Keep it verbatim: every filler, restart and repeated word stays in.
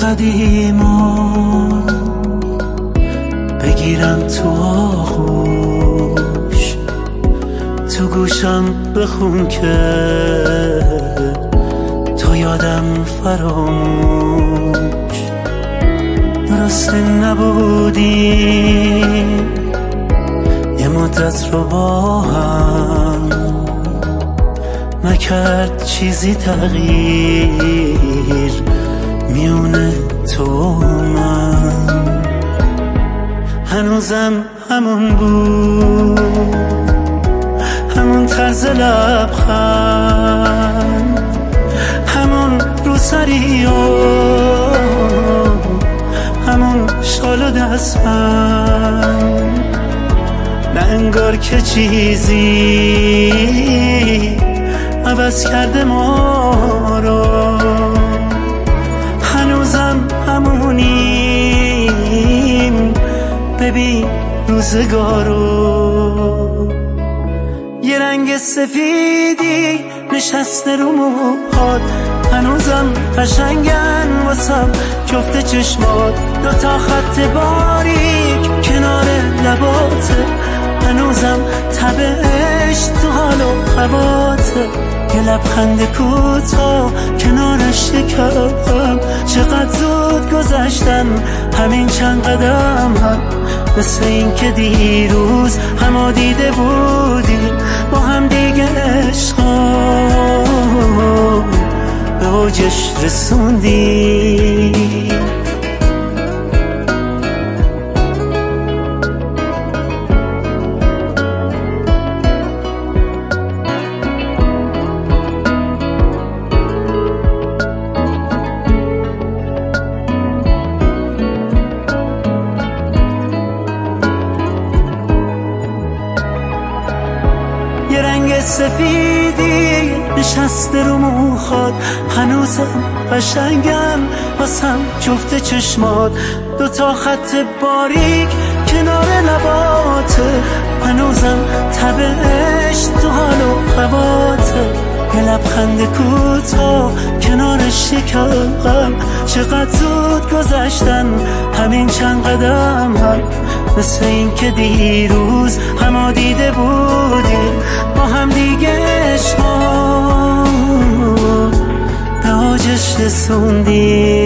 قدیما بگیرم تو آغوش، تو گوشم بخون که تو یادم فراموش. درسته نبودیم یه مدت رو با هم، نکرد چیزی تغییر میونه تو و من. هنوزم همون بود، همون طرز لبخند، همون روسری و همون شال و دستبند. نه انگار که چیزی عوض کرده ما رو، هنوزم همونیم، ببین روزگارو. یه رنگ سفیدی نشسته رو موهات، هنوزم قشنگن واسم جفت چشمات. دوتا خط باریک کنار لباته، هنوزم تب عشق تو حال و هواته. یه لبخند کوتاه کنارش شکم، چقدر زود گذشتن همین چند قدم هم. مثل این که دیروز همو دیده بودیم با هم دیگه عشقا به اوجش رسوندیم. یه رنگ سفیدی نشسته رو موهات، هنوزم قشنگن واسم جفت چشمات. دوتا خط باریک کنار لباته، هنوزم تب عشق تو حال و هواته. یه لبخند کوتاه کنارش شکم، چقدر زود گذشتن همین چند قدم هم. مثل این که دیروز همو دیده بودیم با هم دیگه عشقا به اوجش رسوندیم.